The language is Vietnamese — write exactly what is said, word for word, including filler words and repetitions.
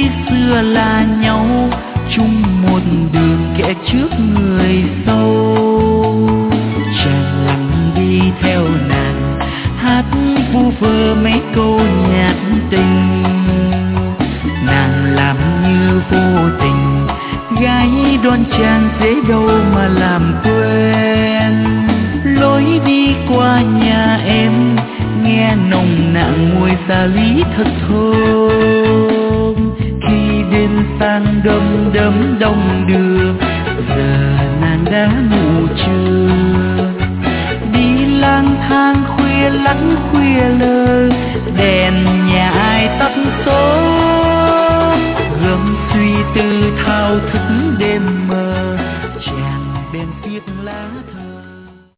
xưa là nhau, chung một đường kẻ trước người sau. Chàng lặng đi theo nàng, hát vu vơ mấy câu nhạc tình. Nàng làm như vô tình, gái đoan chàng dễ đâu mà làm quen. Lối đi qua nhà em, nghe nồng nặng mùi xa lý thật thơm. Khi đêm sang đom đóm đông đưa, giờ nàng đã ngủ chưa? Đi lang thang khuya lắng khuya lơ, đèn nhà ai tắt tối. Gươm suy tư thao thức